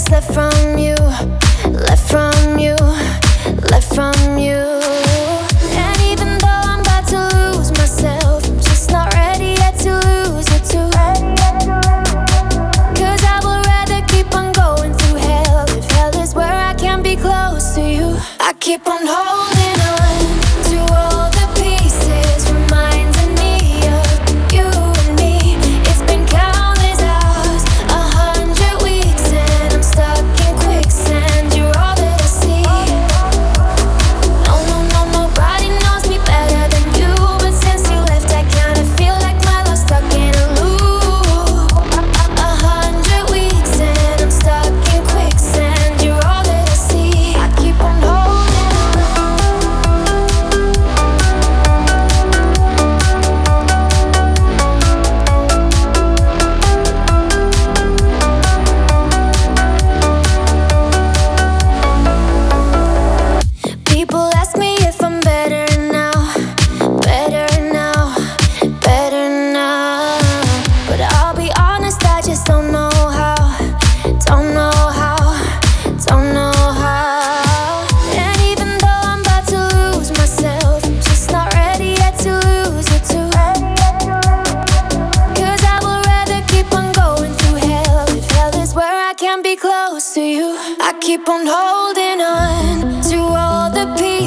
left from you, left from you, left from you. And even though I'm about to lose myself, I'm just not ready yet to lose you too. 'Cause I would rather keep on going through hell, if hell is where I can be close to you. I keep on holding on to all the pieces, reminding me of you and me. It's been countless hours, 100 weeks, and I'm stuck in quicksand. You're all that I see. No, no, no, nobody knows me better than you. But since you left, I kinda feel like my love's stuck in a loop. 100 weeks, and I'm stuck in quicksand. You're all that I see. I keep on holding People ask me if I'm better now, better now, better now. But I'll be honest, I just don't know how, don't know how, don't know how. And even though I'm about to lose myself, I'm just not ready yet to lose you too. 'Cause I would rather keep on going through hell, if hell is where I can be close to you. I keep on holding on to all the pieces,